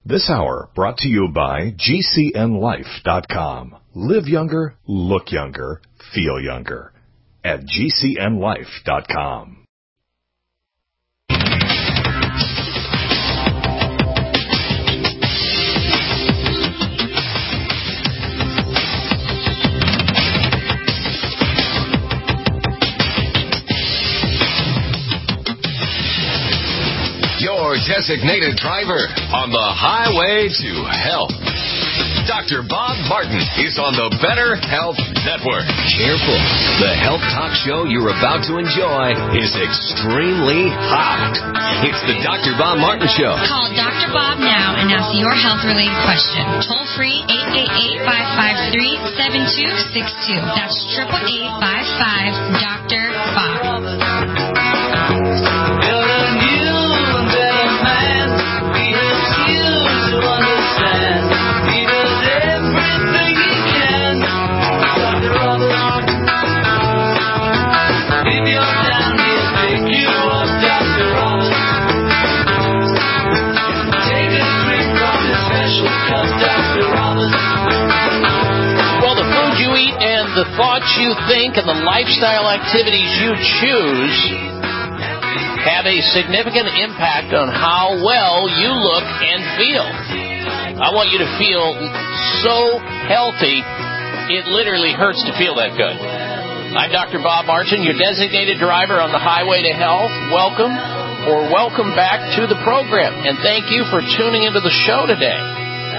This hour brought to you by GCNLife.com. Live younger, look younger, feel younger. At GCNLife.com. Your designated driver on the highway to health. Dr. Bob Martin is on the Better Health Network. Careful. The health talk show you're about to enjoy is extremely hot. It's the Dr. Bob Martin Show. Call Dr. Bob now and ask your health-related question. Toll free, 888-553-7262. That's 888-55-Dr. Bob. The thoughts you think and the lifestyle activities you choose have a significant impact on how well you look and feel. I want you to feel so healthy, it literally hurts to feel that good. I'm Dr. Bob Martin, your designated driver on the highway to health. Welcome or welcome back to the program, and thank you for tuning into the show today.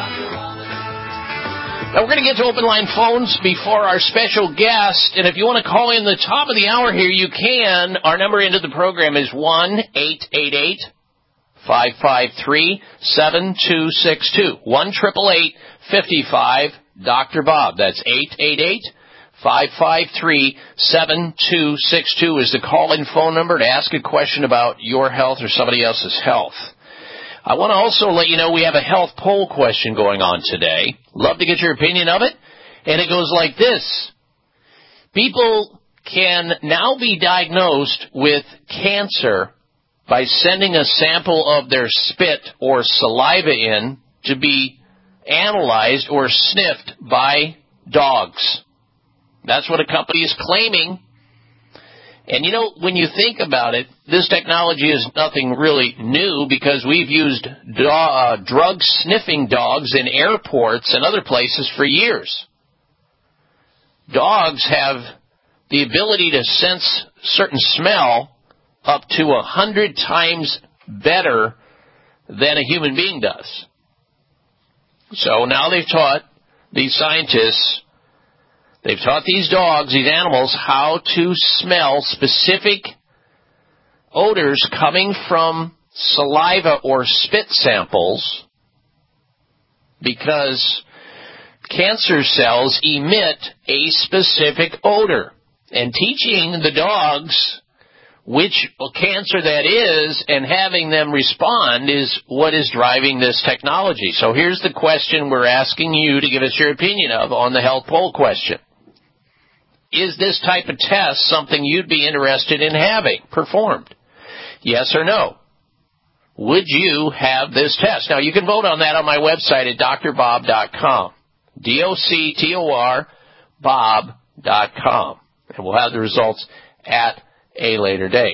Now, we're going to get to open line phones before our special guest, and if you want to call in the top of the hour here, you can. Our number into the program is 1-888-553-7262. 1-888-55-Dr. Bob. That's 888-553-7262 is the call-in phone number to ask a question about your health or somebody else's health. I want to also let you know we have a health poll question going on today. Love to get your opinion of it. And it goes like this. People can now be diagnosed with cancer by sending a sample of their spit or saliva in to be analyzed or sniffed by dogs. That's what a company is claiming. And, you know, when you think about it, this technology is nothing really new because we've used drug-sniffing dogs in airports and other places for years. Dogs have the ability to sense certain smell up to 100 times better than a human being does. So now they've taught these scientists, they've taught these dogs, these animals, how to smell specific odors coming from saliva or spit samples because cancer cells emit a specific odor. And teaching the dogs which cancer that is and having them respond is what is driving this technology. So here's the question we're asking you to give us your opinion of on the health poll question. Is this type of test something you'd be interested in having performed? Yes or no? Would you have this test? Now, you can vote on that on my website at drbob.com. DOCTOR Bob.com. And we'll have the results at a later date.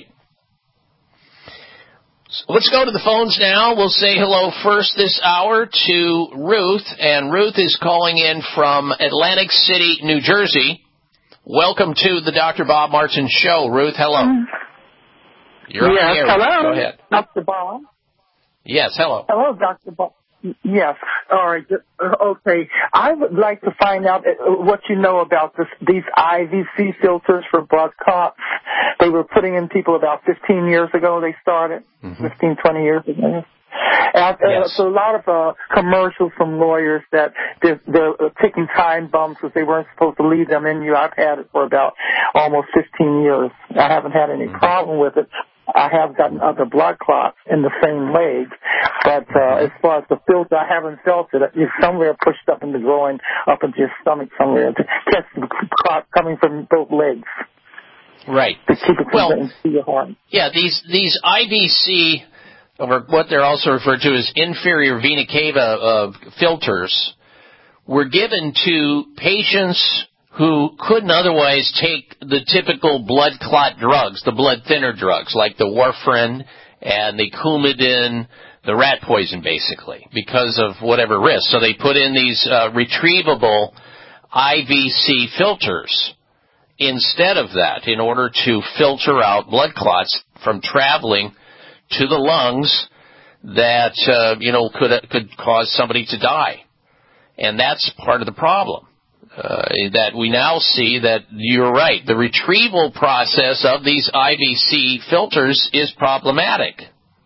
So let's go to the phones now. We'll say hello first this hour to Ruth. And Ruth is calling in from Atlantic City, New Jersey. Welcome to the Dr. Bob Martin Show. Ruth, hello. You're on the air. Hello. Go ahead. Dr. Bob. Yes, hello. Hello, Dr. Bob. Yes. All right. Okay. I would like to find out what you know about these IVC filters for blood clots. They were putting in people about 15 years ago. They started 15, 20 years ago. And Yes. So a lot of commercials from lawyers that they're taking time bumps because they weren't supposed to leave them in you. I've had it for about almost 15 years. I haven't had any problem with it. I have gotten other blood clots in the same leg, but as far as the filter, I haven't felt it. It's somewhere pushed up in the groin, up into your stomach somewhere to catch the clot coming from both legs. Right. To keep it from getting to your heart. Yeah, these IVC or what they're also referred to as inferior vena cava filters, were given to patients who couldn't otherwise take the typical blood clot drugs, the blood thinner drugs, like the warfarin and the Coumadin, the rat poison, basically, because of whatever risk. So they put in these retrievable IVC filters instead of that in order to filter out blood clots from traveling to the lungs that, could cause somebody to die. And that's part of the problem. That we now see that you're right. The retrieval process of these IVC filters is problematic.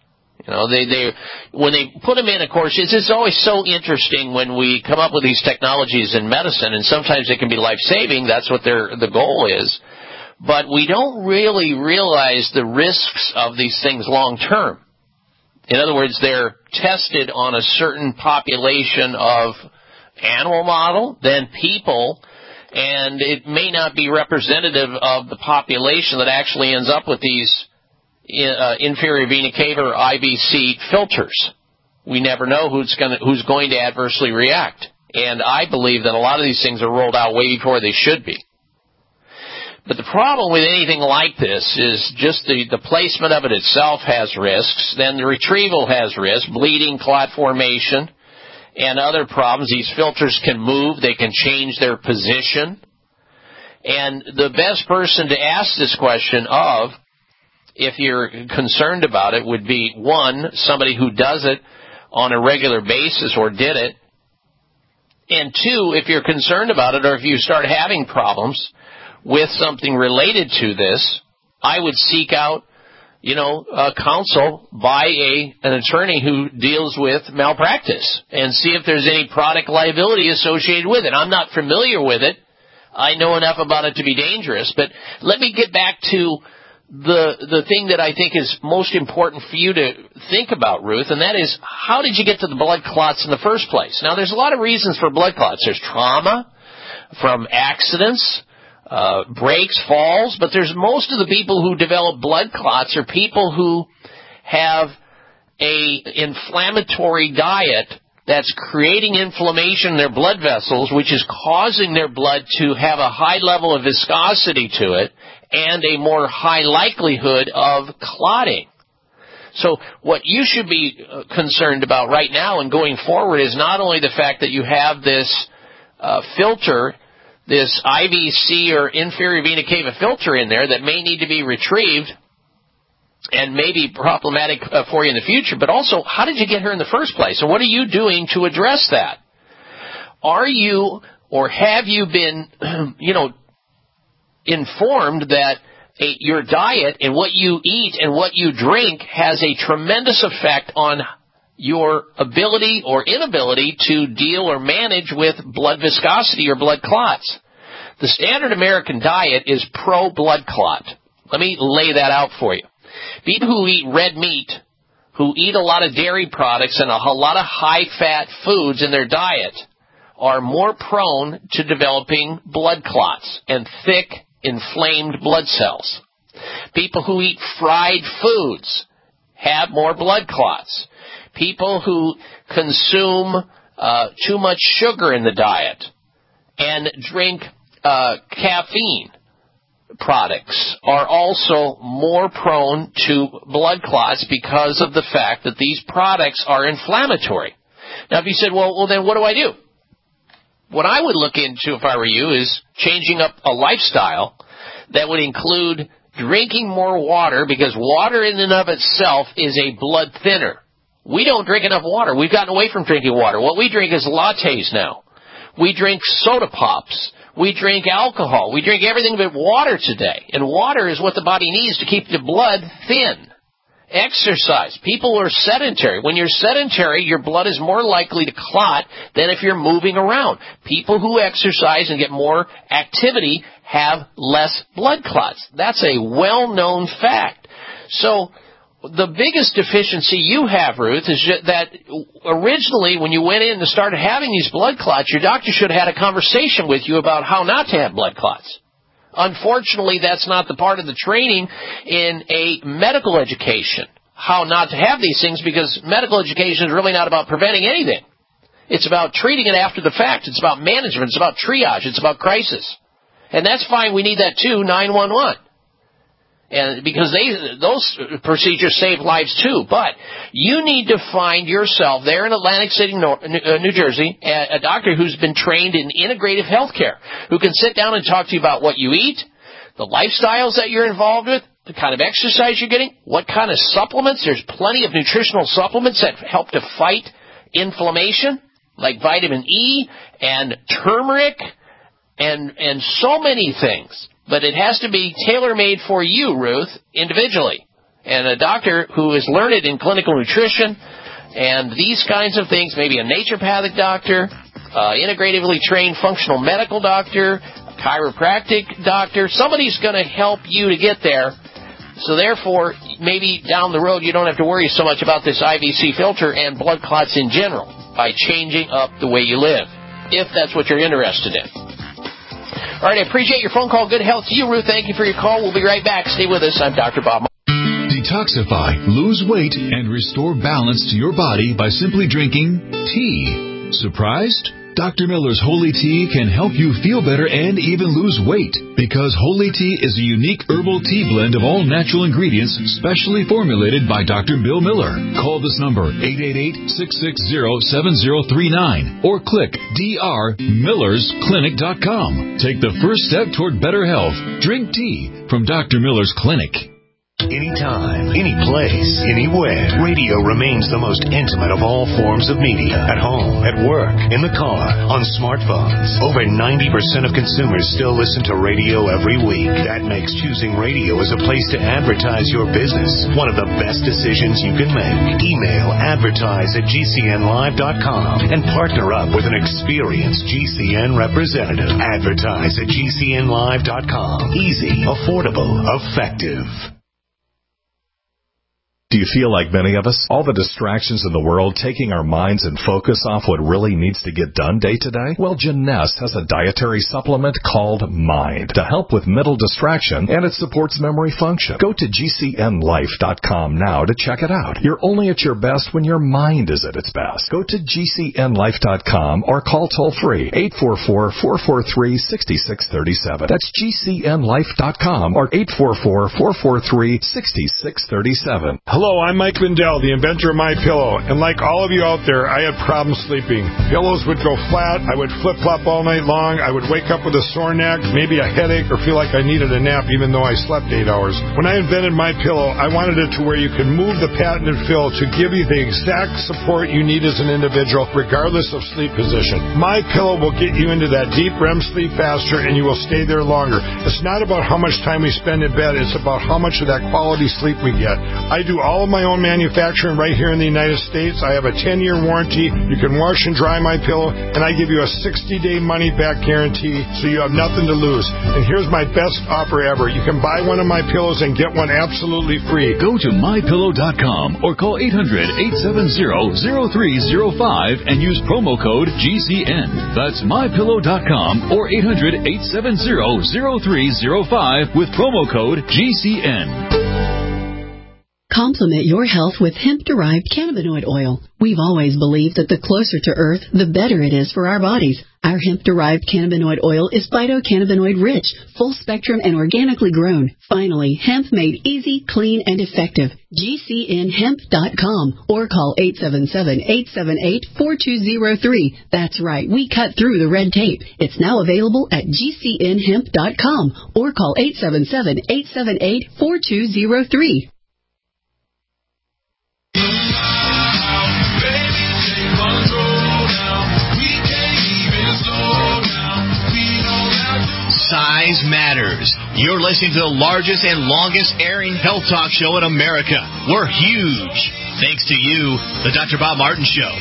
When they put them in, of course, it's always so interesting when we come up with these technologies in medicine, and sometimes they can be life-saving. That's what the goal is. But we don't really realize the risks of these things long-term. In other words, they're tested on a certain population of animal model, then people, and it may not be representative of the population that actually ends up with these inferior vena cava or IVC filters. We never know who's going to adversely react. And I believe that a lot of these things are rolled out way before they should be. But the problem with anything like this is just the placement of it itself has risks, then the retrieval has risks, bleeding, clot formation, and other problems. These filters can move. They can change their position. And the best person to ask this question of, if you're concerned about it, would be, one, somebody who does it on a regular basis or did it. And two, if you're concerned about it or if you start having problems with something related to this, I would seek out counsel by an attorney who deals with malpractice and see if there's any product liability associated with it. I'm not familiar with it. I know enough about it to be dangerous. But let me get back to the thing that I think is most important for you to think about, Ruth, and that is, how did you get to the blood clots in the first place? Now, there's a lot of reasons for blood clots. There's trauma from accidents, breaks, falls, but there's most of the people who develop blood clots are people who have a inflammatory diet that's creating inflammation in their blood vessels, which is causing their blood to have a high level of viscosity to it and a more high likelihood of clotting. So what you should be concerned about right now and going forward is not only the fact that you have this filter, this IVC or inferior vena cava filter in there that may need to be retrieved and may be problematic for you in the future, but also, how did you get here in the first place? And what are you doing to address that? Are you or have you been, informed that your diet and what you eat and what you drink has a tremendous effect on your ability or inability to deal or manage with blood viscosity or blood clots? The standard American diet is pro-blood clot. Let me lay that out for you. People who eat red meat, who eat a lot of dairy products and a lot of high-fat foods in their diet, are more prone to developing blood clots and thick, inflamed blood cells. People who eat fried foods have more blood clots. People who consume too much sugar in the diet and drink caffeine products are also more prone to blood clots because of the fact that these products are inflammatory. Now, if you said, well, then what do I do? What I would look into if I were you is changing up a lifestyle that would include drinking more water, because water in and of itself is a blood thinner. We don't drink enough water. We've gotten away from drinking water. What we drink is lattes now. We drink soda pops. We drink alcohol. We drink everything but water today. And water is what the body needs to keep the blood thin. Exercise. People are sedentary. When you're sedentary, your blood is more likely to clot than if you're moving around. People who exercise and get more activity have less blood clots. That's a well-known fact. So the biggest deficiency you have, Ruth, is that originally when you went in and started having these blood clots, your doctor should have had a conversation with you about how not to have blood clots. Unfortunately, that's not the part of the training in a medical education, how not to have these things, because medical education is really not about preventing anything. It's about treating it after the fact. It's about management. It's about triage. It's about crisis. And that's fine. We need that too, 911. And because those procedures save lives too. But you need to find yourself there in Atlantic City, New Jersey, a doctor who's been trained in integrative health care, who can sit down and talk to you about what you eat, the lifestyles that you're involved with, the kind of exercise you're getting, what kind of supplements. There's plenty of nutritional supplements that help to fight inflammation, like vitamin E and turmeric and so many things. But it has to be tailor-made for you, Ruth, individually. And a doctor who is learned in clinical nutrition and these kinds of things, maybe a naturopathic doctor, integratively trained functional medical doctor, a chiropractic doctor, somebody's going to help you to get there. So therefore, maybe down the road you don't have to worry so much about this IVC filter and blood clots in general by changing up the way you live, if that's what you're interested in. All right, I appreciate your phone call. Good health to you, Ruth. Thank you for your call. We'll be right back. Stay with us. I'm Dr. Bob. Detoxify, lose weight, and restore balance to your body by simply drinking tea. Surprised? Dr. Miller's Holy Tea can help you feel better and even lose weight, because Holy Tea is a unique herbal tea blend of all natural ingredients specially formulated by Dr. Bill Miller. Call this number, 888-660-7039, or click drmillersclinic.com. Take the first step toward better health. Drink tea from Dr. Miller's Clinic. Anytime, any place, anywhere, radio remains the most intimate of all forms of media. At home, at work, in the car, on smartphones. Over 90% of consumers still listen to radio every week. That makes choosing radio as a place to advertise your business one of the best decisions you can make. Email advertise@gcnlive.com and partner up with an experienced GCN representative. Advertise@gcnlive.com. Easy, affordable, effective. Do you feel like many of us? All the distractions in the world taking our minds and focus off what really needs to get done day to day? Well, Janess has a dietary supplement called Mind to help with mental distraction, and it supports memory function. Go to GCNlife.com now to check it out. You're only at your best when your mind is at its best. Go to GCNlife.com or call toll-free 844-443-6637. That's GCNlife.com or 844-443-6637. Hello, I'm Mike Lindell, the inventor of MyPillow, and like all of you out there, I had problems sleeping. Pillows would go flat, I would flip-flop all night long, I would wake up with a sore neck, maybe a headache, or feel like I needed a nap even though I slept 8 hours. When I invented MyPillow, I wanted it to where you can move the patented fill to give you the exact support you need as an individual, regardless of sleep position. MyPillow will get you into that deep REM sleep faster, and you will stay there longer. It's not about how much time we spend in bed, it's about how much of that quality sleep we get. I do all of my own manufacturing right here in the United States. I have a 10-year warranty. You can wash and dry my pillow, and I give you a 60-day money-back guarantee, so you have nothing to lose. And here's my best offer ever. You can buy one of my pillows and get one absolutely free. Go to MyPillow.com or call 800-870-0305 and use promo code GCN. That's MyPillow.com or 800-870-0305 with promo code GCN. Complement your health with hemp-derived cannabinoid oil. We've always believed that the closer to Earth, the better it is for our bodies. Our hemp-derived cannabinoid oil is phytocannabinoid-rich, full-spectrum, and organically grown. Finally, hemp made easy, clean, and effective. GCNhemp.com or call 877-878-4203. That's right, we cut through the red tape. It's now available at GCNhemp.com or call 877-878-4203. Size matters. You're listening to the largest and longest airing health talk show in America. We're huge. Thanks to you, the Dr. Bob Martin Show.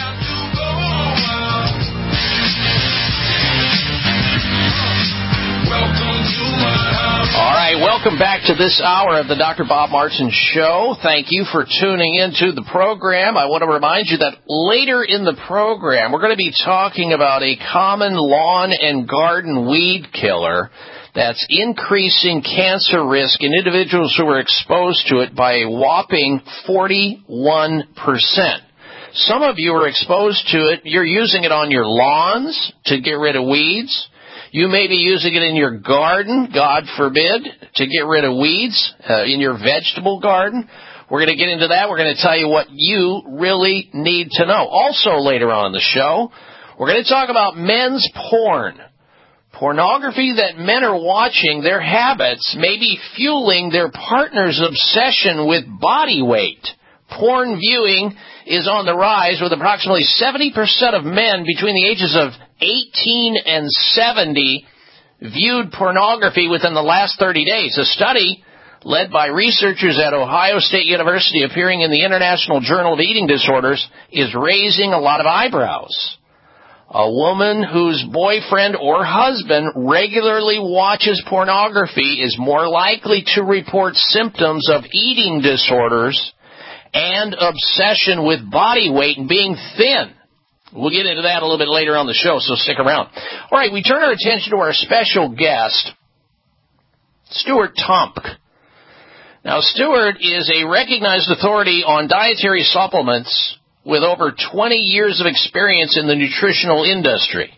All right, welcome back to this hour of the Dr. Bob Martin Show. Thank you for tuning into the program. I want to remind you that later in the program, we're going to be talking about a common lawn and garden weed killer that's increasing cancer risk in individuals who are exposed to it by a whopping 41%. Some of you are exposed to it. You're using it on your lawns to get rid of weeds. You may be using it in your garden, God forbid, to get rid of weeds in your vegetable garden. We're going to get into that. We're going to tell you what you really need to know. Also, later on in the show, we're going to talk about men's porn. Pornography that men are watching, their habits may be fueling their partner's obsession with body weight. Porn viewing is on the rise, with approximately 70% of men between the ages of 18 and 70 viewed pornography within the last 30 days. A study led by researchers at Ohio State University, appearing in the International Journal of Eating Disorders, is raising a lot of eyebrows. A woman whose boyfriend or husband regularly watches pornography is more likely to report symptoms of eating disorders and obsession with body weight and being thin. We'll get into that a little bit later on the show, so stick around. All right, we turn our attention to our special guest, Stuart Tomc. Now, Stuart is a recognized authority on dietary supplements with over 20 years of experience in the nutritional industry.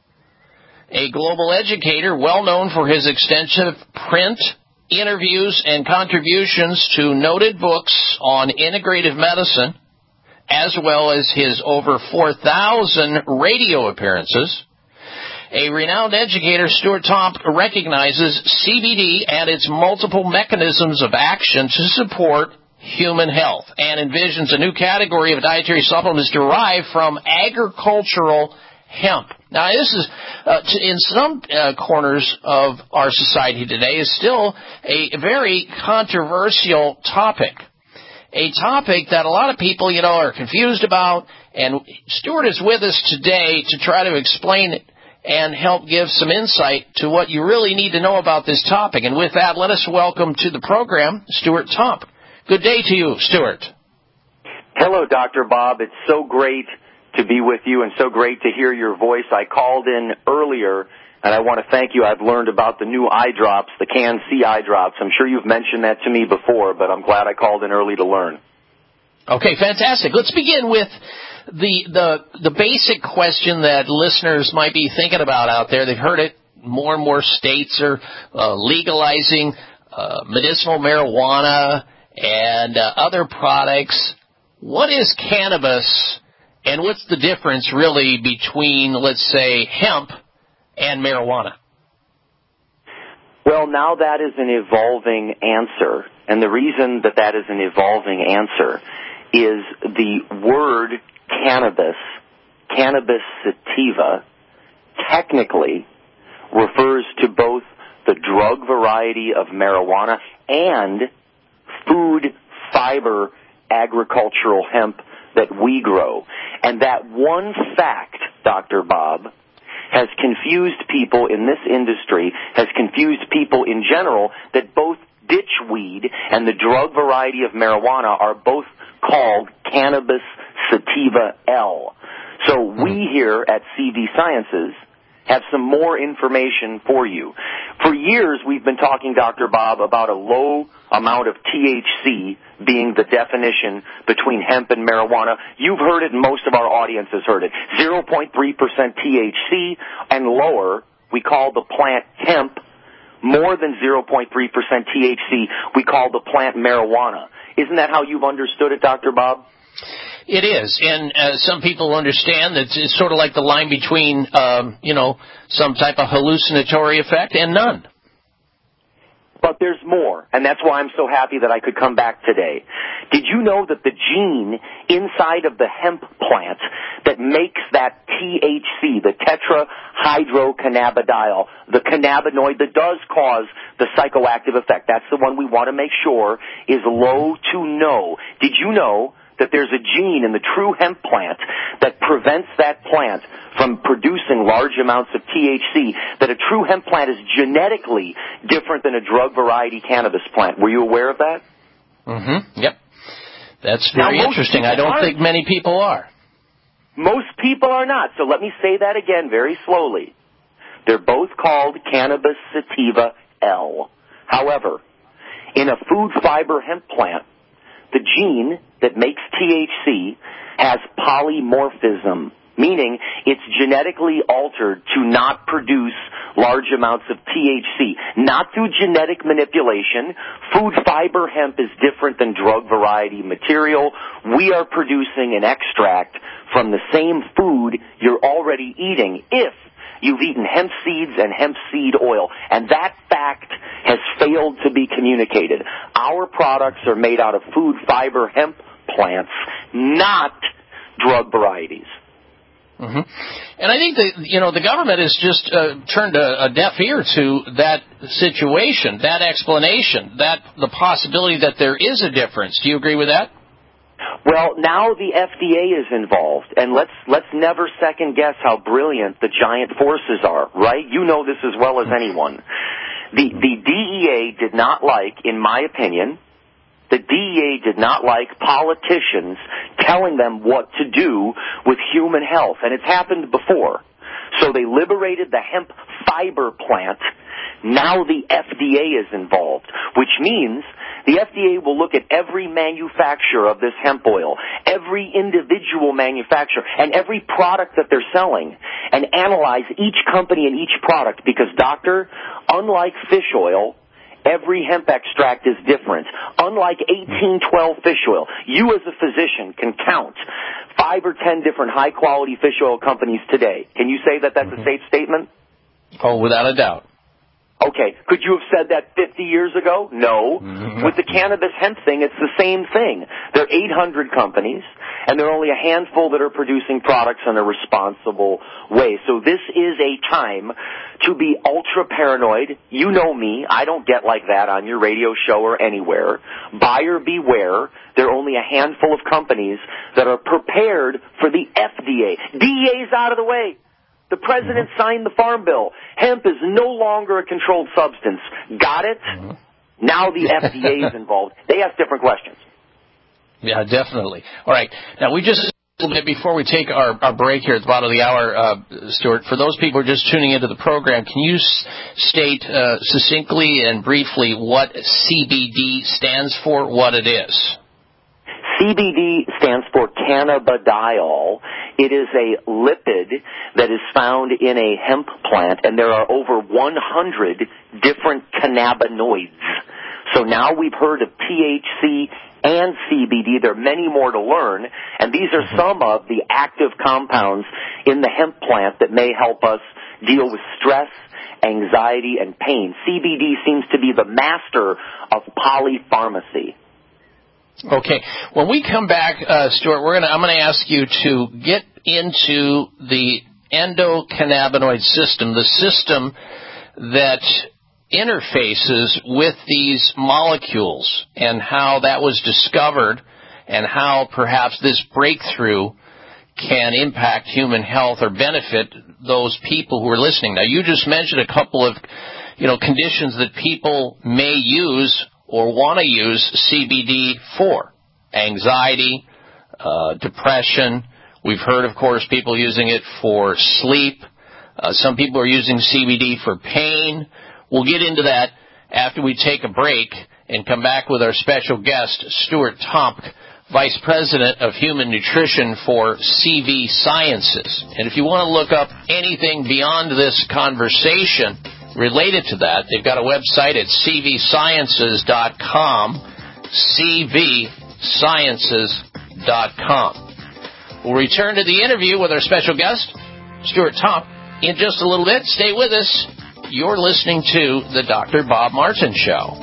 A global educator, well known for his extensive print, interviews, and contributions to noted books on integrative medicine, as well as his over 4,000 radio appearances. A renowned educator, Stuart Tomc recognizes CBD and its multiple mechanisms of action to support human health and envisions a new category of dietary supplements derived from agricultural hemp. Now, this is, in some corners of our society today, is still a very controversial topic. A topic that a lot of people, are confused about, and Stuart is with us today to try to explain it and help give some insight to what you really need to know about this topic. And with that, let us welcome to the program Stuart Tomc. Good day to you, Stuart. Hello, Dr. Bob. It's so great to be with you and so great to hear your voice. I called in earlier, and I want to thank you. I've learned about the new eye drops, the CanC eye drops. I'm sure you've mentioned that to me before, but I'm glad I called in early to learn. Okay, fantastic. Let's begin with the basic question that listeners might be thinking about out there. They've heard it. More and more states are legalizing medicinal marijuana and other products. What is cannabis, and what's the difference really between, let's say, hemp and marijuana? Well, now that is an evolving answer, and the reason that is an evolving answer is the word cannabis sativa, technically refers to both the drug variety of marijuana and food fiber agricultural hemp that we grow. And that one fact, Dr. Bob, has confused people in this industry, has confused people in general, that both ditchweed and the drug variety of marijuana are both called cannabis sativa L. So we here at CV Sciences have some more information for you. For years, we've been talking, Dr. Bob, about a low amount of THC being the definition between hemp and marijuana. You've heard it, and most of our audience has heard it. 0.3% THC and lower, we call the plant hemp. More than 0.3% THC, we call the plant marijuana. Isn't that how you've understood it, Dr. Bob? It is, and some people understand that it's sort of like the line between, some type of hallucinatory effect and none. But there's more, and that's why I'm so happy that I could come back today. Did you know that the gene inside of the hemp plant that makes that THC, the tetrahydrocannabidiol, the cannabinoid that does cause the psychoactive effect, that's the one we want to make sure is low to no. Did you know that there's a gene in the true hemp plant that prevents that plant from producing large amounts of THC, that a true hemp plant is genetically different than a drug variety cannabis plant? Were you aware of that? Mm-hmm. Yep. That's very interesting. I don't think many people are. Most people are not. So let me say that again very slowly. They're both called cannabis sativa L. However, in a food fiber hemp plant, the gene that makes THC has polymorphism, meaning it's genetically altered to not produce large amounts of THC. Not through genetic manipulation. Food fiber hemp is different than drug variety material. We are producing an extract from the same food you're already eating if you've eaten hemp seeds and hemp seed oil. And that fact has failed to be communicated. Our products are made out of food fiber hemp plants, not drug varieties. Mm-hmm. And I think the government has just turned a deaf ear to that situation, that explanation, that the possibility that there is a difference. Do you agree with that? Well, now the FDA is involved, and let's never second guess how brilliant the giant forces are, right? You know this as well as anyone. The DEA did not like, in my opinion, the DEA did not like politicians telling them what to do with human health, and it's happened before. So they liberated the hemp fiber plant. Now the FDA is involved, which means the FDA will look at every manufacturer of this hemp oil, every individual manufacturer, and every product that they're selling, and analyze each company and each product because, doctor, unlike fish oil, every hemp extract is different. Unlike 1812 fish oil, you as a physician can count 5 or 10 different high-quality fish oil companies today. Can you say that that's a safe statement? Oh, without a doubt. Okay. Could you have said that 50 years ago? No. With the cannabis hemp thing, it's the same thing. There are 800 companies, and there are only a handful that are producing products in a responsible way. So this is a time to be ultra paranoid. You know me. I don't get like that on your radio show or anywhere. Buyer beware. There are only a handful of companies that are prepared for the FDA. DEA's out of the way. The president signed the Farm Bill. Hemp is no longer a controlled substance. Got it? Now the FDA is involved. They ask different questions. Yeah, definitely. All right. Now, we just, a little bit before we take our break here at the bottom of the hour, Stuart, for those people who are just tuning into the program, can you state succinctly and briefly what CBD stands for, what it is? CBD stands for cannabidiol. It is a lipid that is found in a hemp plant, and there are over 100 different cannabinoids. So now we've heard of THC and CBD. There are many more to learn, and these are some of the active compounds in the hemp plant that may help us deal with stress, anxiety, and pain. CBD seems to be the master of polypharmacy. Okay. When we come back, Stuart, I'm going to ask you to get into the endocannabinoid system, the system that interfaces with these molecules, and how that was discovered, and how perhaps this breakthrough can impact human health or benefit those people who are listening. Now, you just mentioned a couple of, conditions that people may use or want to use CBD for: anxiety, depression. We've heard, of course, people using it for sleep. Some people are using CBD for pain. We'll get into that after we take a break and come back with our special guest, Stuart Tomc, Vice President of Human Nutrition for CV Sciences. And if you want to look up anything beyond this conversation related to that, they've got a website at cvsciences.com, cvsciences.com. We'll return to the interview with our special guest, Stuart Tomc, in just a little bit. Stay with us. You're listening to the Dr. Bob Martin Show.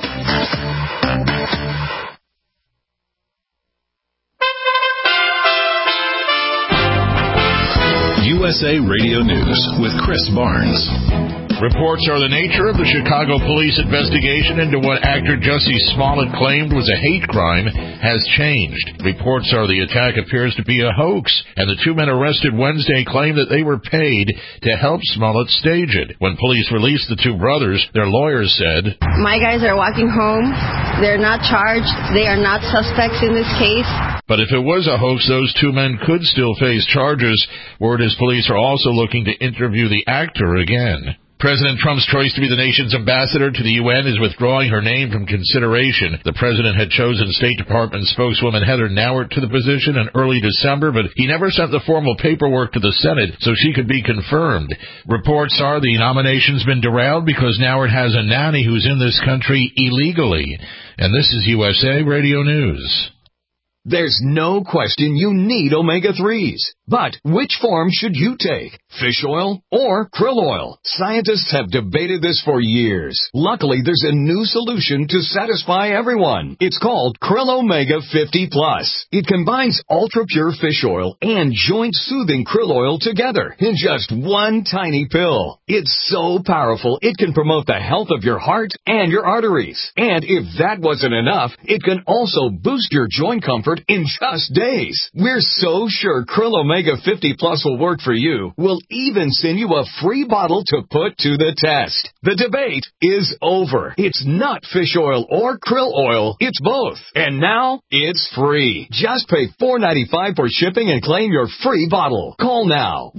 USA Radio News with Chris Barnes. Reports are the nature of the Chicago police investigation into what actor Jussie Smollett claimed was a hate crime has changed. Reports are the attack appears to be a hoax, and the two men arrested Wednesday claim that they were paid to help Smollett stage it. When police released the two brothers, their lawyers said, "My guys are walking home. They're not charged. They are not suspects in this case." But if it was a hoax, those two men could still face charges. Word is police are also looking to interview the actor again. President Trump's choice to be the nation's ambassador to the UN is withdrawing her name from consideration. The president had chosen State Department spokeswoman Heather Nauert to the position in early December, but he never sent the formal paperwork to the Senate so she could be confirmed. Reports are the nomination's been derailed because Nauert has a nanny who's in this country illegally. And this is USA Radio News. There's no question you need omega-3s. But which form should you take? Fish oil or krill oil? Scientists have debated this for years. Luckily, there's a new solution to satisfy everyone. It's called Krill Omega 50 Plus. It combines ultra-pure fish oil and joint-soothing krill oil together in just one tiny pill. It's so powerful, it can promote the health of your heart and your arteries. And if that wasn't enough, it can also boost your joint comfort in just days. We're so sure Krill Omega 50 Plus will work for you. We'll even send you a free bottle to put to the test. The debate is over. It's not fish oil or krill oil. It's both. And now it's free. Just pay $4.95 for shipping and claim your free bottle. Call now.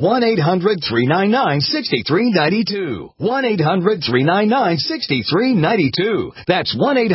1-800-399-6392. 1-800-399-6392. That's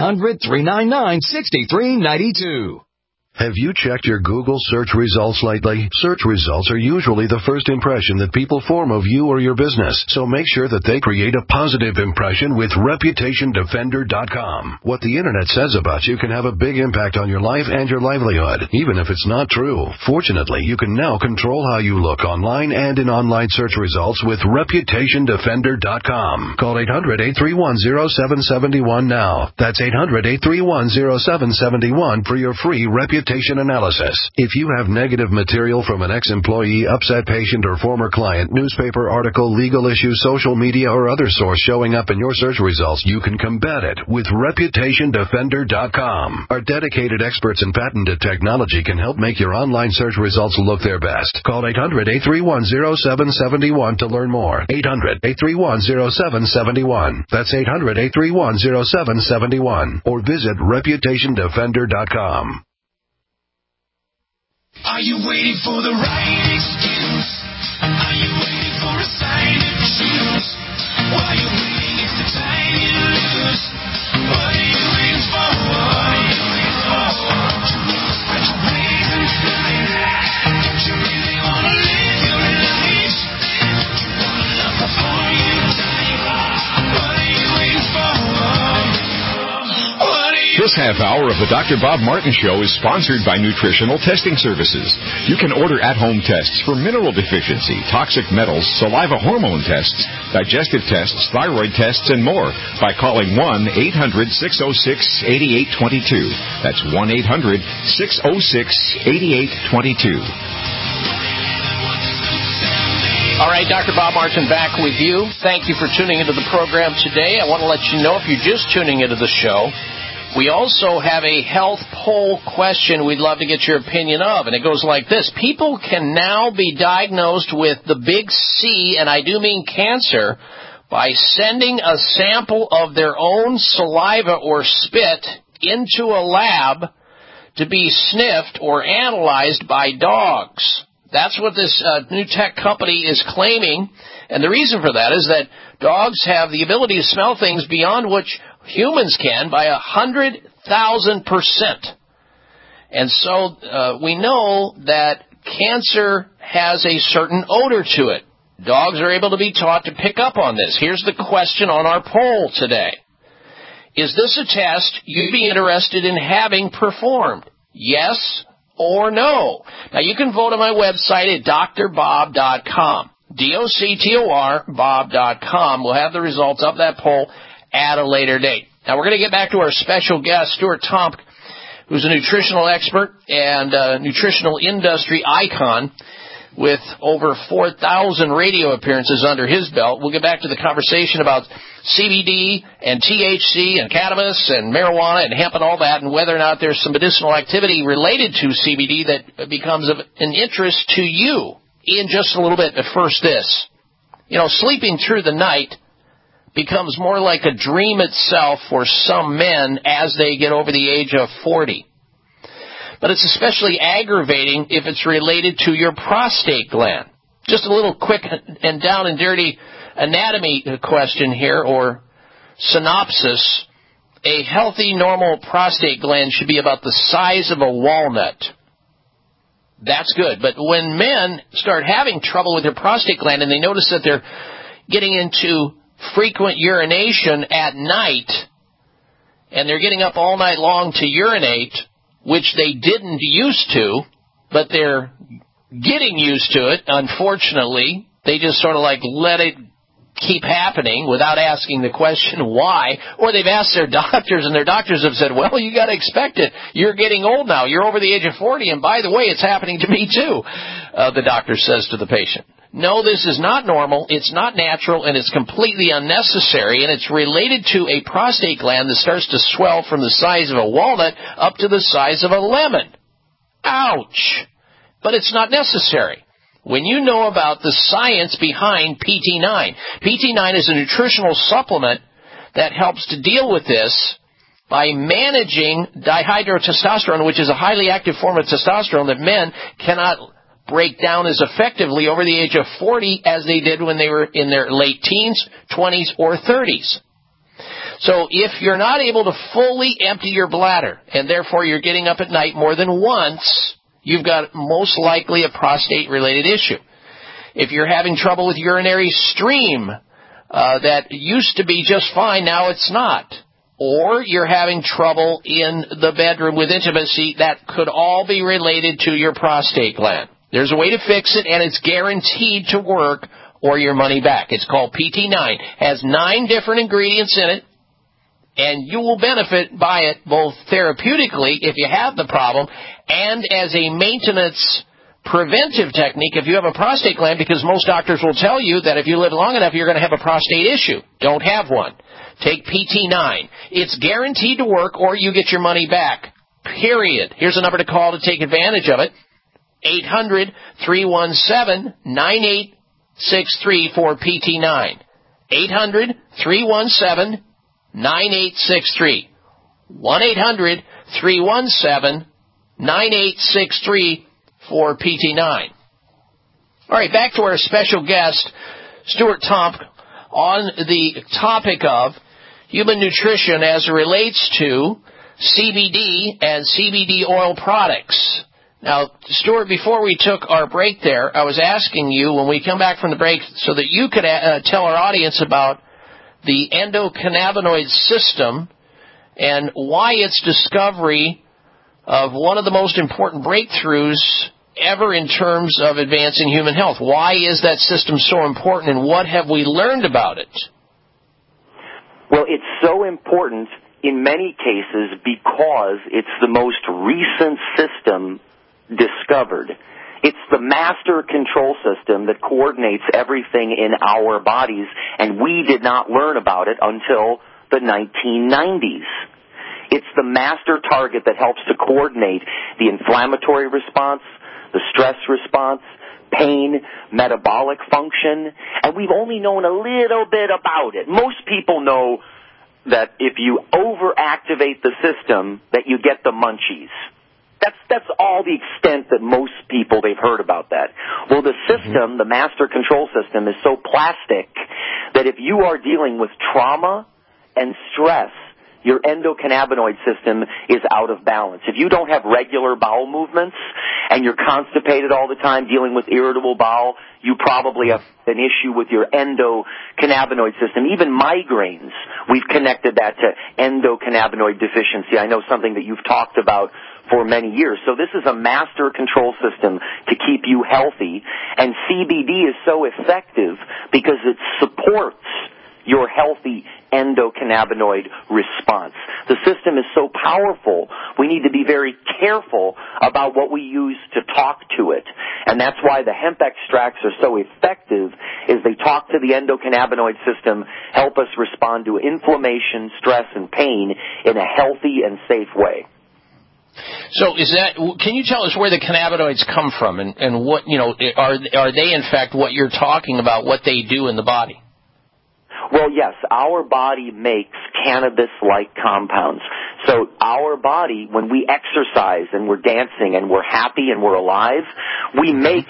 1-800-399-6392. Have you checked your Google search results lately? Search results are usually the first impression that people form of you or your business, so make sure that they create a positive impression with ReputationDefender.com. What the Internet says about you can have a big impact on your life and your livelihood, even if it's not true. Fortunately, you can now control how you look online and in online search results with ReputationDefender.com. Call 800-831-0771 now. That's 800-831-0771 for your free reputation analysis. If you have negative material from an ex-employee, upset patient, or former client, newspaper article, legal issue, social media, or other source showing up in your search results, you can combat it with ReputationDefender.com. Our dedicated experts in patented technology can help make your online search results look their best. Call 800-831-0771 to learn more. 800-831-0771. That's 800-831-0771. Or visit ReputationDefender.com. Are you waiting for the right excuse? Are you waiting for a sign to choose? While you're waiting, it's the time you lose. What are you waiting for? What are you waiting for? Spread your wings and fly. Don't you really want to live your life? Don't you want to love before you die? What are you waiting for? This half hour of the Dr. Bob Martin Show is sponsored by Nutritional Testing Services. You can order at-home tests for mineral deficiency, toxic metals, saliva hormone tests, digestive tests, thyroid tests, and more by calling 1-800-606-8822. That's 1-800-606-8822. All right, Dr. Bob Martin back with you. Thank you for tuning into the program today. I want to let you know, if you're just tuning into the show, we also have a health poll question we'd love to get your opinion of, and it goes like this. People can now be diagnosed with the big C, and I do mean cancer, by sending a sample of their own saliva or spit into a lab to be sniffed or analyzed by dogs. That's what this new tech company is claiming, and the reason for that is that dogs have the ability to smell things beyond which humans can by 100,000%. And so we know that cancer has a certain odor to it. Dogs are able to be taught to pick up on this. Here's the question on our poll today. Is this a test you'd be interested in having performed? Yes or no? Now, you can vote on my website at drbob.com. DOCTOR, Bob.com. We'll have the results of that poll at a later date. Now, we're going to get back to our special guest, Stuart Tomc, who's a nutritional expert and a nutritional industry icon with over 4,000 radio appearances under his belt. We'll get back to the conversation about CBD and THC and cannabis and marijuana and hemp and all that, and whether or not there's some medicinal activity related to CBD that becomes of an interest to you in just a little bit. But first this. You know, sleeping through the night becomes more like a dream itself for some men as they get over the age of 40. But it's especially aggravating if it's related to your prostate gland. Just a little quick and down and dirty anatomy question here, or synopsis. A healthy, normal prostate gland should be about the size of a walnut. That's good. But when men start having trouble with their prostate gland and they notice that they're getting into frequent urination at night, and they're getting up all night long to urinate, which they didn't used to, but they're getting used to it, unfortunately. They just sort of like let it keep happening without asking the question why, or they've asked their doctors, and their doctors have said, well, you got to expect it. You're getting old now. You're over the age of 40, and by the way, it's happening to me too, the doctor says to the patient. No, this is not normal, it's not natural, and it's completely unnecessary, and it's related to a prostate gland that starts to swell from the size of a walnut up to the size of a lemon. Ouch! But it's not necessary. When you know about the science behind PT9, PT9 is a nutritional supplement that helps to deal with this by managing dihydrotestosterone, which is a highly active form of testosterone that men cannot break down as effectively over the age of 40 as they did when they were in their late teens, 20s, or 30s. So if you're not able to fully empty your bladder, and therefore you're getting up at night more than once, you've got most likely a prostate-related issue. If you're having trouble with urinary stream, that used to be just fine, now it's not. Or you're having trouble in the bedroom with intimacy, that could all be related to your prostate gland. There's a way to fix it, and it's guaranteed to work, or your money back. It's called PT9. Has 9 different ingredients in it, and you will benefit by it both therapeutically if you have the problem and as a maintenance preventive technique if you have a prostate gland, because most doctors will tell you that if you live long enough, you're going to have a prostate issue. Don't have one. Take PT9. It's guaranteed to work, or you get your money back, period. Here's a number to call to take advantage of it. 800-317-9863 for PT9. 800-317-9863. 1-800-317-9863 for PT9. All right, back to our special guest, Stuart Tomc, on the topic of human nutrition as it relates to CBD and CBD oil products. Now, Stuart, before we took our break there, I was asking you when we come back from the break so that you could tell our audience about the endocannabinoid system and why its discovery of one of the most important breakthroughs ever in terms of advancing human health. Why is that system so important, and what have we learned about it? Well, it's so important in many cases because it's the most recent system discovered. It's the master control system that coordinates everything in our bodies, and we did not learn about it until the 1990s. It's the master target that helps to coordinate the inflammatory response, the stress response, pain, metabolic function, and we've only known a little bit about it. Most people know that if you overactivate the system, that you get the munchies. That's all the extent that most people, they've heard about that. Well, the system, the master control system, is so plastic that if you are dealing with trauma and stress, your endocannabinoid system is out of balance. If you don't have regular bowel movements and you're constipated all the time dealing with irritable bowel, you probably have an issue with your endocannabinoid system. Even migraines, we've connected that to endocannabinoid deficiency. I know something that you've talked about for many years. So this is a master control system to keep you healthy, and CBD is so effective because it supports your healthy endocannabinoid response. The system is so powerful, we need to be very careful about what we use to talk to it. And that's why the hemp extracts are so effective, is they talk to the endocannabinoid system, help us respond to inflammation, stress, and pain in a healthy and safe way. So can you tell us where the cannabinoids come from and what, are they in fact what you're talking about, what they do in the body? Well, yes, our body makes cannabis-like compounds. So our body, when we exercise and we're dancing and we're happy and we're alive, we make a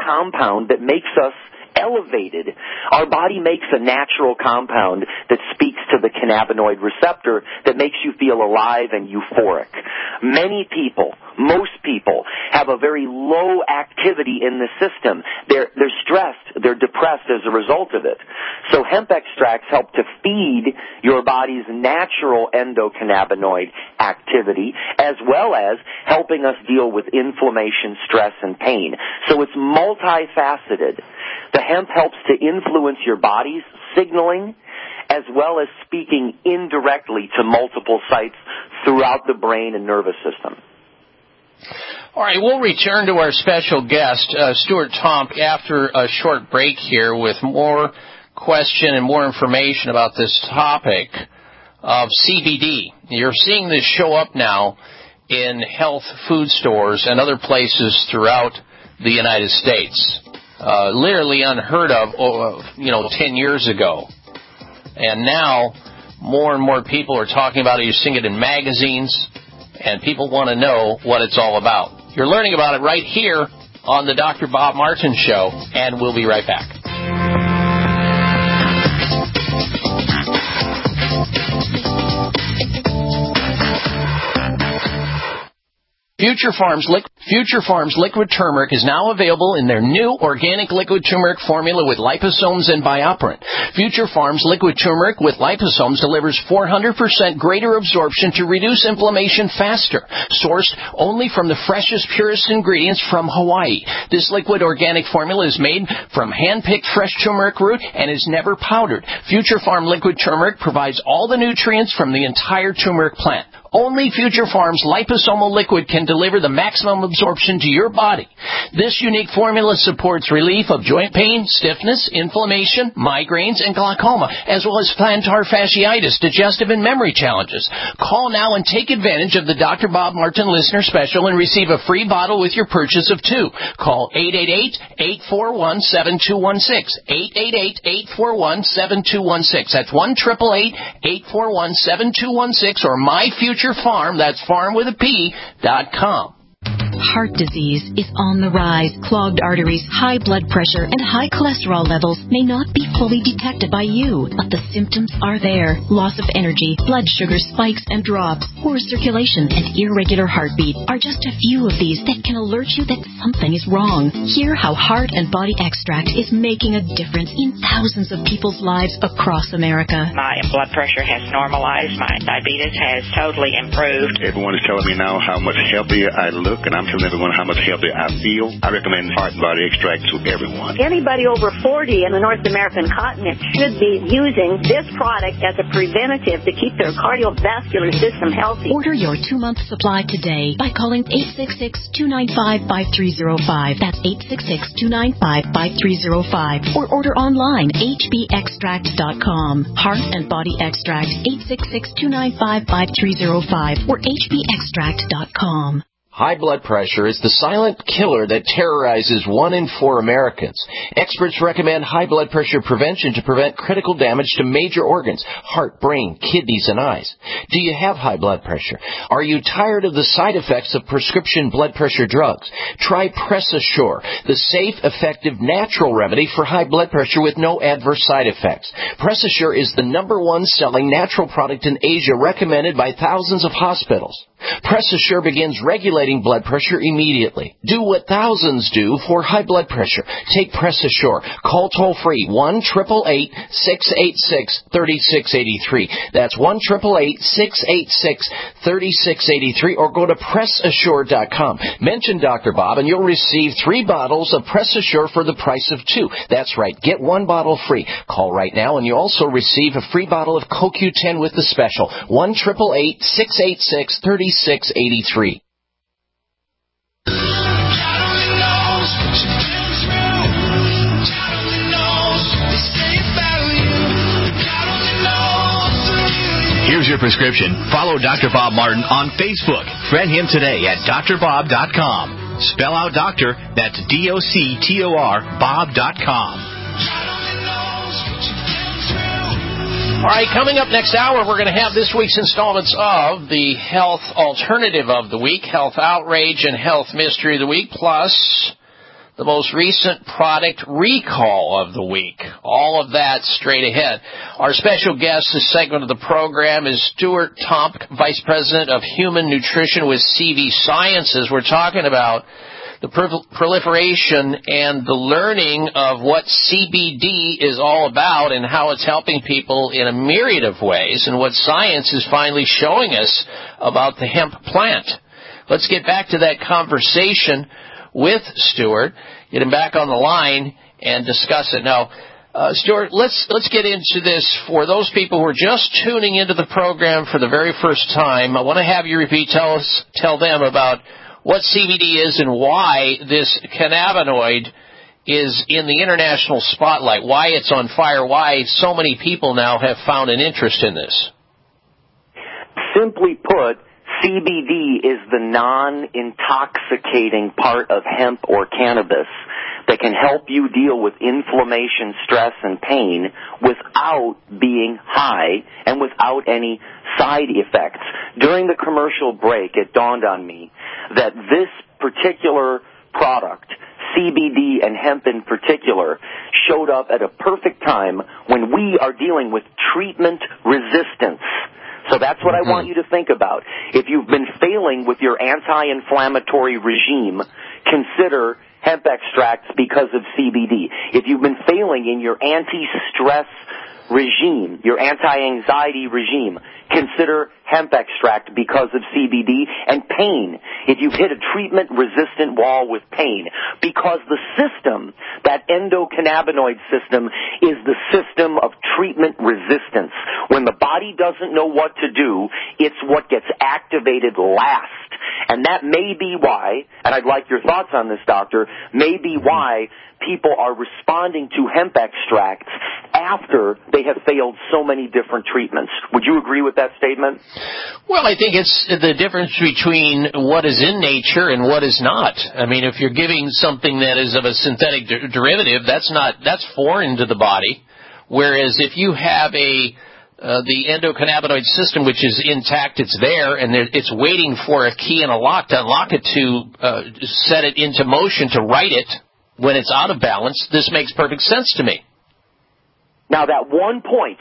compound that makes us elevated. Our body makes a natural compound that speaks to the cannabinoid receptor that makes you feel alive and euphoric. Many people, most people, have a very low activity in the system. They're stressed, they're depressed as a result of it. So hemp extracts help to feed your body's natural endocannabinoid activity, as well as helping us deal with inflammation, stress, and pain. So it's multifaceted. The hemp helps to influence your body's signaling, as well as speaking indirectly to multiple sites throughout the brain and nervous system. All right, we'll return to our special guest, Stuart Tomp, after a short break here with more question and more information about this topic of CBD. You're seeing this show up now in health food stores and other places throughout the United States. Literally unheard of, 10 years ago. And now more and more people are talking about it. You're seeing it in magazines, and people want to know what it's all about. You're learning about it right here on the Dr. Bob Martin Show, and we'll be right back. Future Farms Liquid Turmeric is now available in their new organic liquid turmeric formula with liposomes and BioPerine. Future Farms Liquid Turmeric with liposomes delivers 400% greater absorption to reduce inflammation faster. Sourced only from the freshest, purest ingredients from Hawaii. This liquid organic formula is made from hand-picked fresh turmeric root and is never powdered. Future Farm Liquid Turmeric provides all the nutrients from the entire turmeric plant. Only Future Farms liposomal liquid can deliver the maximum absorption to your body. This unique formula supports relief of joint pain, stiffness, inflammation, migraines, and glaucoma, as well as plantar fasciitis, digestive and memory challenges. Call now and take advantage of the Dr. Bob Martin listener special and receive a free bottle with your purchase of 2. Call 888-841-7216. 888-841-7216. That's 1-888-841-7216 or myfuturefarm, that's farm with a P.com. Heart disease is on the rise. Clogged arteries, high blood pressure, and high cholesterol levels may not be fully detected by you, but the symptoms are there. Loss of energy, blood sugar spikes and drops, poor circulation, and irregular heartbeat are just a few of these that can alert you that something is wrong. Hear how Heart and Body Extract is making a difference in thousands of people's lives across America. My blood pressure has normalized. My diabetes has totally improved. Everyone is telling me now how much healthier I look, and I'm telling everyone how much healthier I feel. I recommend Heart and Body Extract to everyone. Anybody over 40 in the North American continent should be using this product as a preventative to keep their cardiovascular system healthy. Order your 2-month supply today by calling 866-295-5305. That's 866-295-5305. Or order online, hbextract.com. Heart and Body Extract, 866-295-5305 or hbextract.com. High blood pressure is the silent killer that terrorizes 1 in 4 Americans. Experts recommend high blood pressure prevention to prevent critical damage to major organs, heart, brain, kidneys, and eyes. Do you have high blood pressure? Are you tired of the side effects of prescription blood pressure drugs? Try PressAssure, the safe, effective, natural remedy for high blood pressure with no adverse side effects. PressAssure is the #1 selling natural product in Asia, recommended by thousands of hospitals. PressAssure begins regulating blood pressure immediately. Do what thousands do for high blood pressure. Take PressAssure. Call toll-free 1-888-686-3683. That's 1-888-686-3683, or go to PressAssure.com. Mention Dr. Bob and you'll receive 3 bottles of PressAssure for the price of 2. That's right. Get 1 bottle free. Call right now and you also receive a free bottle of CoQ10 with the special. 1-888-686-3683. Here's your prescription. Follow Dr. Bob Martin on Facebook. Friend him today at drbob.com. Spell out doctor, that's D-O-C-T-O-R, bob.com. All right, coming up next hour, we're going to have this week's installments of the Health Alternative of the Week, Health Outrage and Health Mystery of the Week, plus the most recent product recall of the week. All of that straight ahead. Our special guest this segment of the program is Stuart Tomp, Vice President of Human Nutrition with CV Sciences. We're talking about the proliferation and the learning of what CBD is all about and how it's helping people in a myriad of ways and what science is finally showing us about the hemp plant. Let's get back to that conversation with Stuart, get him back on the line, and discuss it. Now, Stuart, let's get into this. For those people who are just tuning into the program for the very first time, I want to have you tell them about what CBD is and why this cannabinoid is in the international spotlight, why it's on fire, why so many people now have found an interest in this. Simply put, CBD is the non-intoxicating part of hemp or cannabis that can help you deal with inflammation, stress, and pain without being high and without any side effects. During the commercial break, it dawned on me that this particular product, CBD and hemp in particular, showed up at a perfect time when we are dealing with treatment resistance. So that's what I want you to think about. If you've been failing with your anti-inflammatory regime, consider hemp extracts because of CBD. If you've been failing in your anti-stress regime, your anti-anxiety regime, consider hemp extract because of CBD. And pain, if you've hit a treatment-resistant wall with pain, because the system, that endocannabinoid system, is the system of treatment resistance. When the body doesn't know what to do, it's what gets activated last. And that may be why, and I'd like your thoughts on this, Doctor, may be why people are responding to hemp extracts after they have failed so many different treatments. Would you agree with that statement? Well, I think it's the difference between what is in nature and what is not. I mean, if you're giving something that is of a synthetic derivative, that's foreign to the body. Whereas if you have the endocannabinoid system, which is intact, it's there, and it's waiting for a key and a lock to unlock it to set it into motion to right it when it's out of balance, this makes perfect sense to me. Now, that one point,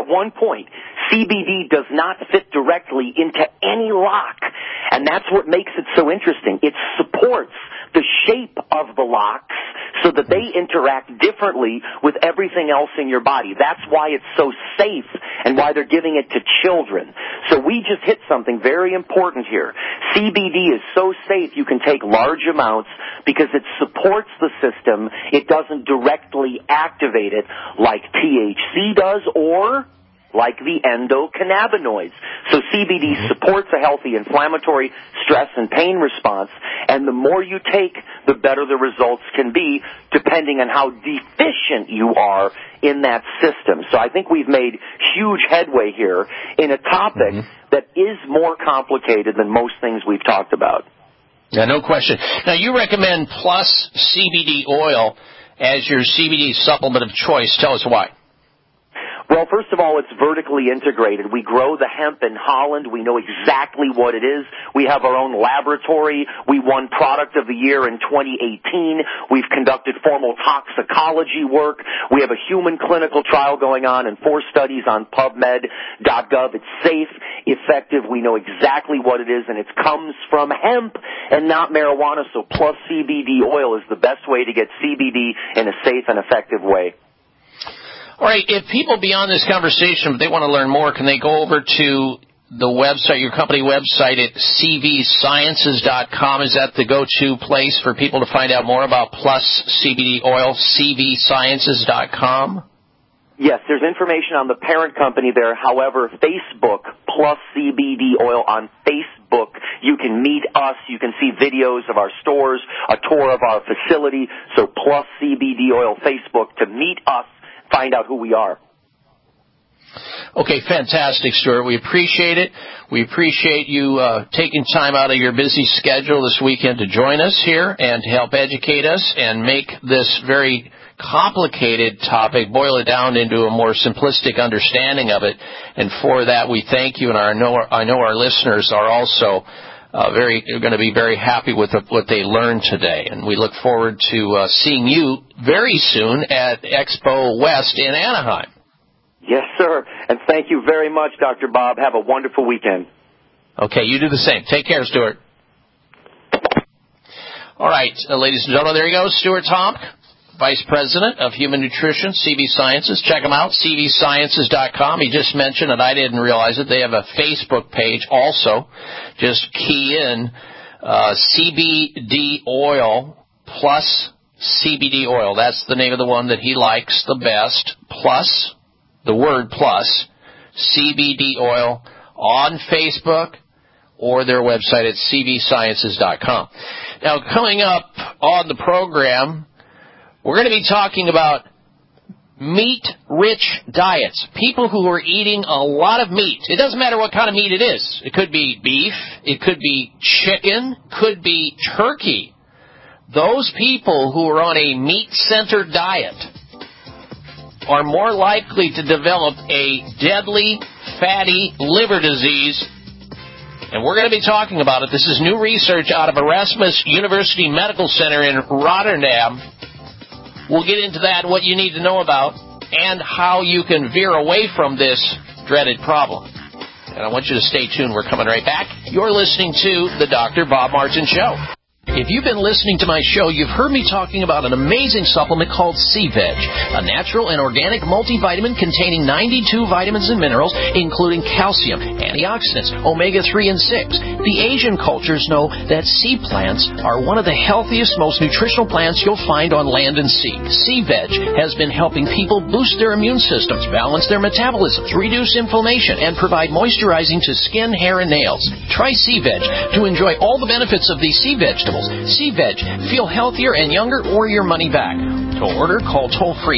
CBD does not fit directly into any lock, and that's what makes it so interesting. It supports the shape of the locks so that they interact differently with everything else in your body. That's why it's so safe and why they're giving it to children. So we just hit something very important here. CBD is so safe you can take large amounts because it supports the system. It doesn't directly activate it like THC does or like the endocannabinoids. So CBD supports a healthy inflammatory stress and pain response, and the more you take, the better the results can be, depending on how deficient you are in that system. So I think we've made huge headway here in a topic that is more complicated than most things we've talked about. Yeah, no question. Now, you recommend Plus CBD oil as your CBD supplement of choice. Tell us why. Well, first of all, it's vertically integrated. We grow the hemp in Holland. We know exactly what it is. We have our own laboratory. We won Product of the Year in 2018. We've conducted formal toxicology work. We have a human clinical trial going on and 4 studies on PubMed.gov. It's safe, effective. We know exactly what it is, and it comes from hemp and not marijuana. So Plus CBD oil is the best way to get CBD in a safe and effective way. All right, if people beyond this conversation, if they want to learn more, can they go over to the website, your company website at cvsciences.com? Is that the go-to place for people to find out more about Plus CBD oil, cvsciences.com? Yes, there's information on the parent company there. However, Facebook, Plus CBD oil on Facebook. You can meet us. You can see videos of our stores, a tour of our facility. So Plus CBD oil Facebook to meet us. Find out who we are. Okay, fantastic, Stuart. We appreciate it. We appreciate you taking time out of your busy schedule this weekend to join us here and to help educate us and make this very complicated topic, boil it down into a more simplistic understanding of it. And for that, we thank you, and I know our listeners are also going to be very happy with what they learned today. And we look forward to seeing you very soon at Expo West in Anaheim. Yes, sir. And thank you very much, Dr. Bob. Have a wonderful weekend. Okay, you do the same. Take care, Stuart. All right, ladies and gentlemen, there you go. Stuart Tomk, Vice President of Human Nutrition, CV Sciences. Check them out, cvsciences.com. He just mentioned, and I didn't realize it, they have a Facebook page also. Just key in CBD oil plus CBD oil. That's the name of the one that he likes the best, plus, the word plus, CBD oil on Facebook or their website at cvsciences.com. Now, coming up on the program, we're going to be talking about meat-rich diets. People who are eating a lot of meat. It doesn't matter what kind of meat it is. It could be beef. It could be chicken. Could be turkey. Those people who are on a meat-centered diet are more likely to develop a deadly, fatty liver disease. And we're going to be talking about it. This is new research out of Erasmus University Medical Center in Rotterdam. We'll get into that, what you need to know about, and how you can veer away from this dreaded problem. And I want you to stay tuned. We're coming right back. You're listening to The Dr. Bob Martin Show. If you've been listening to my show, you've heard me talking about an amazing supplement called C-Veg, a natural and organic multivitamin containing 92 vitamins and minerals, including calcium, antioxidants, omega-3 and 6. The Asian cultures know that sea plants are one of the healthiest, most nutritional plants you'll find on land and sea. C-Veg has been helping people boost their immune systems, balance their metabolisms, reduce inflammation, and provide moisturizing to skin, hair, and nails. Try C-Veg to enjoy all the benefits of these sea vegetables. C-Veg. Feel healthier and younger or your money back. To order, call toll-free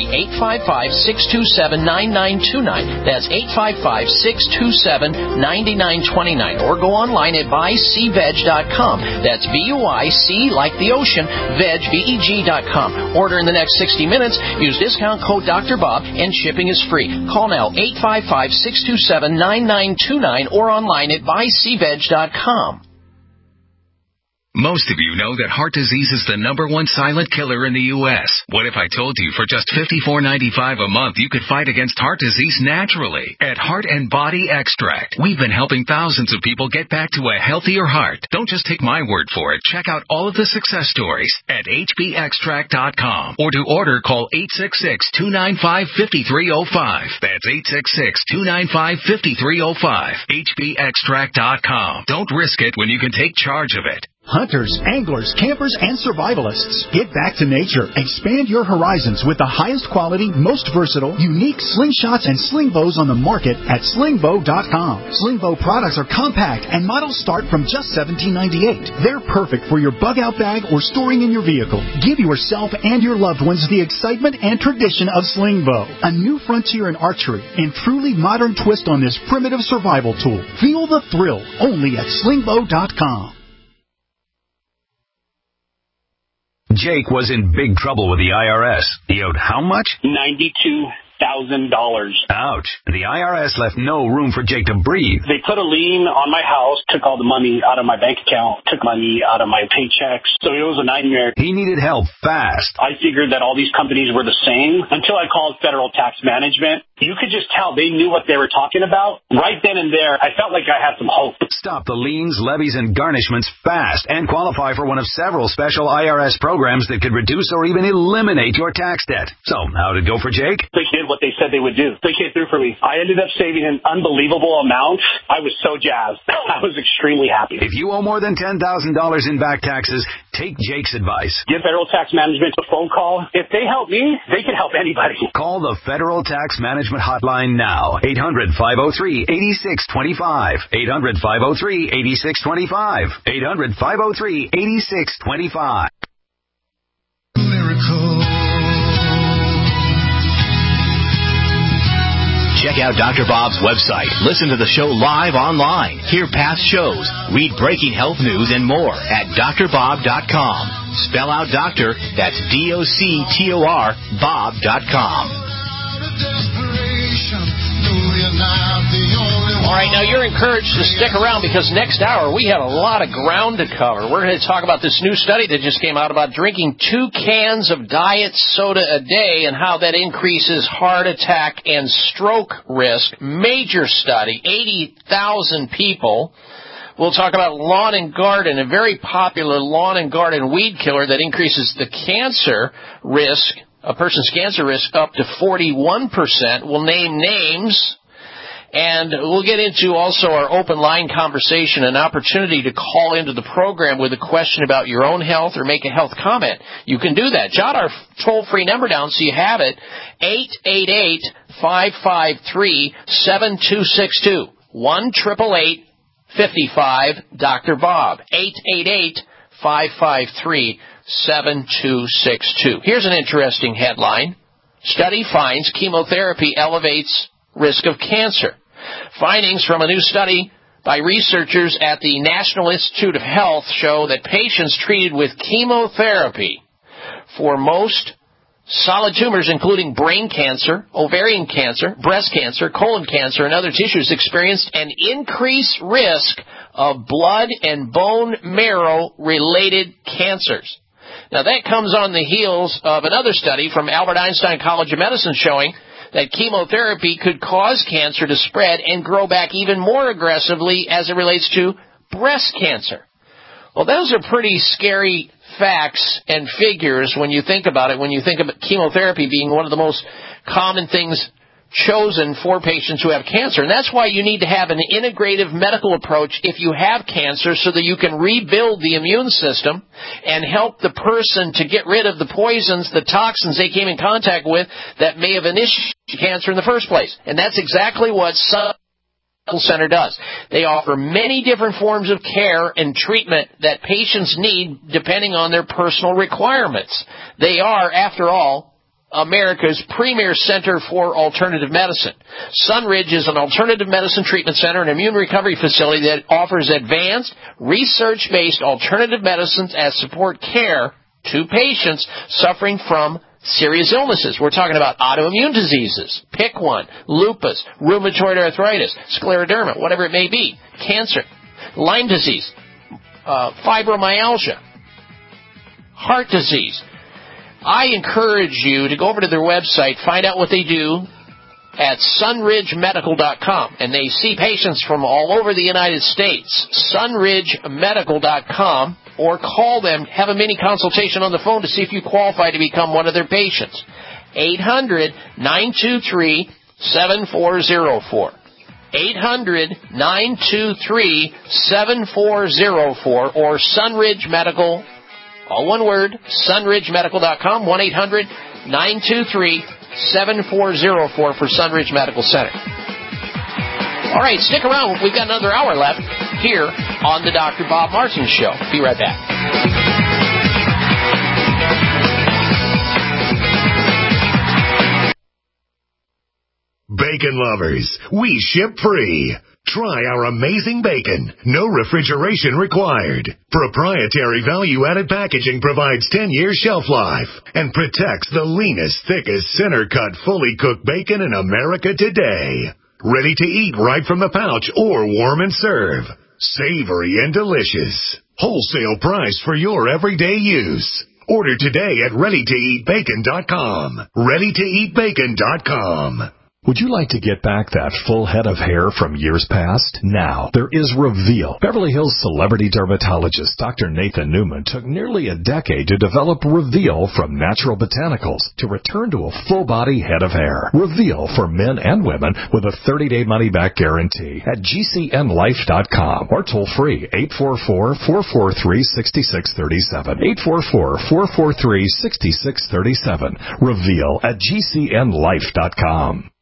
855-627-9929. That's 855-627-9929. Or go online at buycveg.com. That's B-U-I-C like the ocean, veg, V-E-G.com. Order in the next 60 minutes. Use discount code Dr. Bob and shipping is free. Call now 855-627-9929 or online at buycveg.com. Most of you know that heart disease is the #1 silent killer in the U.S. What if I told you for just $54.95 a month you could fight against heart disease naturally? At Heart and Body Extract, we've been helping thousands of people get back to a healthier heart. Don't just take my word for it. Check out all of the success stories at hbextract.com. Or to order, call 866-295-5305. That's 866-295-5305. hbextract.com. Don't risk it when you can take charge of it. Hunters, anglers, campers, and survivalists. Get back to nature. Expand your horizons with the highest quality, most versatile, unique slingshots and sling bows on the market at slingbow.com. Slingbow products are compact and models start from just $17.98. They're perfect for your bug-out bag or storing in your vehicle. Give yourself and your loved ones the excitement and tradition of Slingbow, a new frontier in archery and truly modern twist on this primitive survival tool. Feel the thrill only at slingbow.com. Jake was in big trouble with the IRS. He owed how much? $92,000. Ouch. The IRS left no room for Jake to breathe. They put a lien on my house, took all the money out of my bank account, took money out of my paychecks. So it was a nightmare. He needed help fast. I figured that all these companies were the same until I called Federal Tax Management. You could just tell they knew what they were talking about. Right then and there, I felt like I had some hope. Stop the liens, levies, and garnishments fast and qualify for one of several special IRS programs that could reduce or even eliminate your tax debt. So, how did it go for Jake? They did what they said they would do. They came through for me. I ended up saving an unbelievable amount. I was so jazzed. I was extremely happy. If you owe more than $10,000 in back taxes, take Jake's advice. Give Federal Tax Management a phone call. If they help me, they can help anybody. Call the Federal Tax Management hotline now. 800-503-8625. 800-503-8625. 800-503-8625. Check out Dr. Bob's website. Listen to the show live online. Hear past shows. Read breaking health news and more at drbob.com. Spell out doctor, that's DOCTOR, Bob.com. All right, now you're encouraged to stick around because next hour we have a lot of ground to cover. We're going to talk about this new study that just came out about drinking 2 cans of diet soda a day and how that increases heart attack and stroke risk. Major study, 80,000 people. We'll talk about lawn and garden, a very popular lawn and garden weed killer that increases the cancer risk, a person's cancer risk, up to 41%. We'll name names. And we'll get into also our open line conversation, an opportunity to call into the program with a question about your own health or make a health comment. You can do that. Jot our toll-free number down so you have it, 888-553-7262, 1-888-55 Bob, 888-553-7262. Here's an interesting headline. Study finds chemotherapy elevates risk of cancer. Findings from a new study by researchers at the National Institute of Health show that patients treated with chemotherapy for most solid tumors, including brain cancer, ovarian cancer, breast cancer, colon cancer, and other tissues, experienced an increased risk of blood and bone marrow-related cancers. Now, that comes on the heels of another study from Albert Einstein College of Medicine showing that chemotherapy could cause cancer to spread and grow back even more aggressively as it relates to breast cancer. Well, those are pretty scary facts and figures when you think about it, when you think about chemotherapy being one of the most common things chosen for patients who have cancer. And that's why you need to have an integrative medical approach if you have cancer so that you can rebuild the immune system and help the person to get rid of the poisons, the toxins they came in contact with that may have initiated cancer in the first place. And that's exactly what Sun Medical Center does. They offer many different forms of care and treatment that patients need depending on their personal requirements. They are, after all, America's premier center for alternative medicine. Sunridge is an alternative medicine treatment center and immune recovery facility that offers advanced, research-based alternative medicines as support care to patients suffering from serious illnesses. We're talking about autoimmune diseases, pick one, lupus, rheumatoid arthritis, scleroderma, whatever it may be, cancer, Lyme disease, fibromyalgia, heart disease. I encourage you to go over to their website, find out what they do at sunridgemedical.com. And they see patients from all over the United States. Sunridgemedical.com, or call them, have a mini consultation on the phone to see if you qualify to become one of their patients. 800-923-7404. 800-923-7404 or Sunridge Medical, all one word, sunridgemedical.com, 1-800-923-7404 for Sunridge Medical Center. All right, stick around. We've got another hour left here on the Dr. Bob Martin Show. Be right back. Bacon lovers, we ship free. Try our amazing bacon. No refrigeration required. Proprietary value-added packaging provides 10 years shelf life and protects the leanest, thickest, center-cut, fully cooked bacon in America today. Ready to eat right from the pouch or warm and serve. Savory and delicious. Wholesale price for your everyday use. Order today at ReadyToEatBacon.com. ReadyToEatBacon.com. Would you like to get back that full head of hair from years past? Now, there is Reveal. Beverly Hills celebrity dermatologist Dr. Nathan Newman took nearly a decade to develop Reveal from natural botanicals to return to a full-body head of hair. Reveal for men and women with a 30-day money-back guarantee at GCNlife.com or toll free 844-443-6637. 844-443-6637. Reveal at GCNlife.com.